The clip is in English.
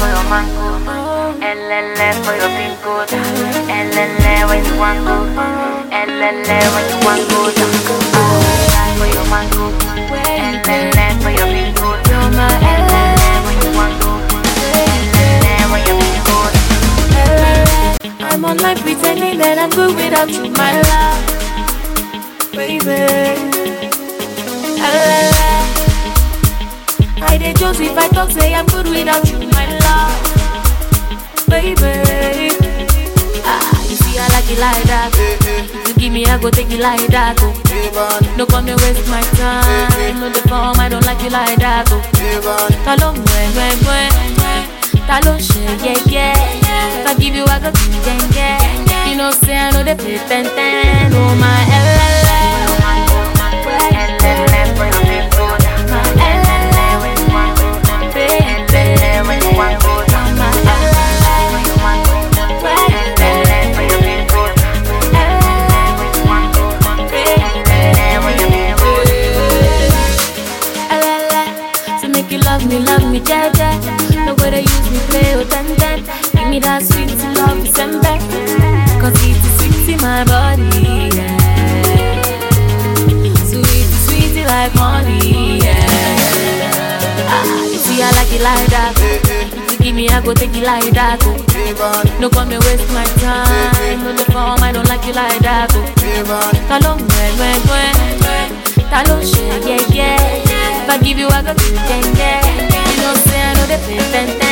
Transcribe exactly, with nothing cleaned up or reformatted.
for your mango. L L for your pin code. L L when you want go. L L when you want go. L for your mango. L L for your pin code. You're my L L when you want go. L L when your pin code. I'm online pretending that I'm good without you, my love, baby. I did just if I talk, say I'm good without you, my love, baby. Ah, you see I like it like that. If you give me, I go take it like that. Oh. No come and waste my time. No the form, I don't like you like that. Oh. Talon, when, when, when, talon, yeah, yeah. If I give you, I go to gang, yeah. You know, say I know they play ten ten. Oh my L L love me, love me, jaja. Nobody use me, play or ten ten. Give me that sweet love, December. Cause it's sweet in my body, yeah. Sweet, sweet like honey, yeah. Ah, you see I like it like that. If you give me, I go take it like that. Oh. No come and waste my time. No the form, I don't like you like that. Oh. Talon, when, when, when. Talon, yeah, yeah. If I give you, I go to ten, yeah. You know, say I know they play ten, ten.